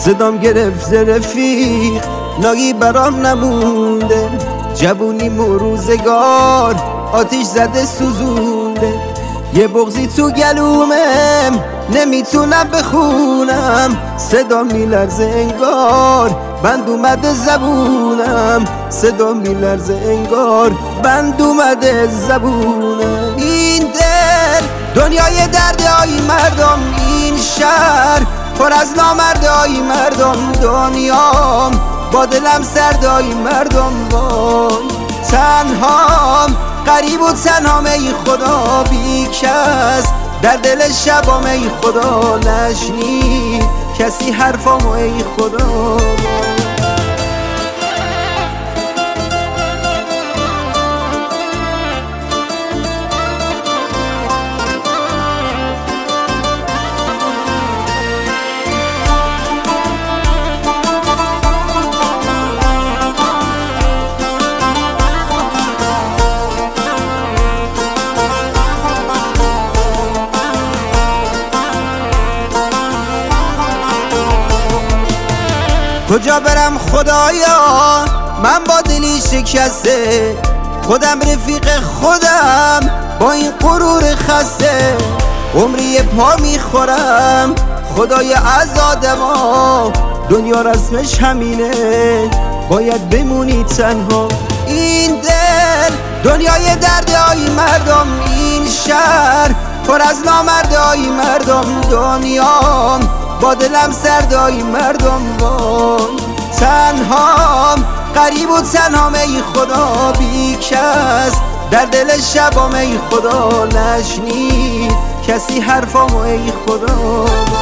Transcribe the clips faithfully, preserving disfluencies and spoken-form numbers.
صدام گرفت رفیق ناگی برام نمونده، جوونی روزگار آتیش زده سوزونده. یه بغضی تو گلومم نمیتونم بخونم، صدا میلرزه انگار بند اومده زبونم، صدا میلرزه انگار بند اومده زبونم. این دل دنیای دردهای مردم، این شهر پر از نامردای مردم، دنیام با دلم سردای مردم. وای تنهام غریب و تنهام ای خدا، بی کس در دل شبام ای خدا، نشنید کسی حرفامو ای خدا. کجا برم خدایا من با دلی شکسته، خودم رفیق خودم با این غرور خسته. عمری پا میخورم خدای از آدما، دنیا رسمش همینه باید بمونی تنها. این دل دنیای دردهای مردم، این شهر پر از نامردهای مردم، دنیام با دلم سردای مردم. وای تنهام غریب و تنهام ای خدا، بی کس در دل شبام ای خدا، نشنید کسی حرفامو ای خدا.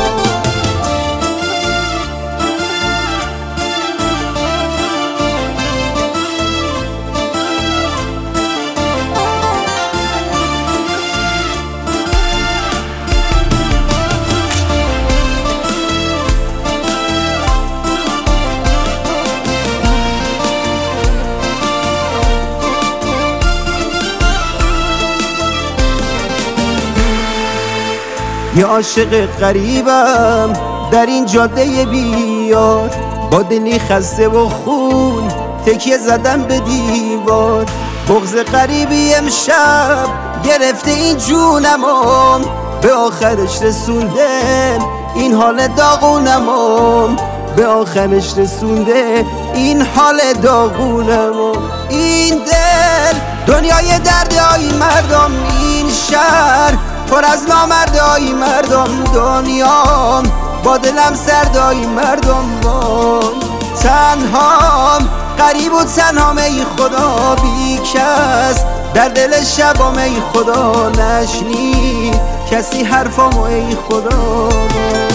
یه عاشق غریبم در این جاده بیار، با دلی خسته و خون تکیه زدم به دیوار. بغض غریبی امشب گرفته این جونمم، به آخرش رسونده این حال داغونمم، به آخرش رسونده این حال داغونمم. این دل دنیای دردهای مردم، این شهر پر از نامردای مردم، دنیام با دلم سردای مردم. وای تنهام غریب و تنهام ای خدا، بی کس در دل شبام ای خدا، نشنید کسی حرفامو ای خدا.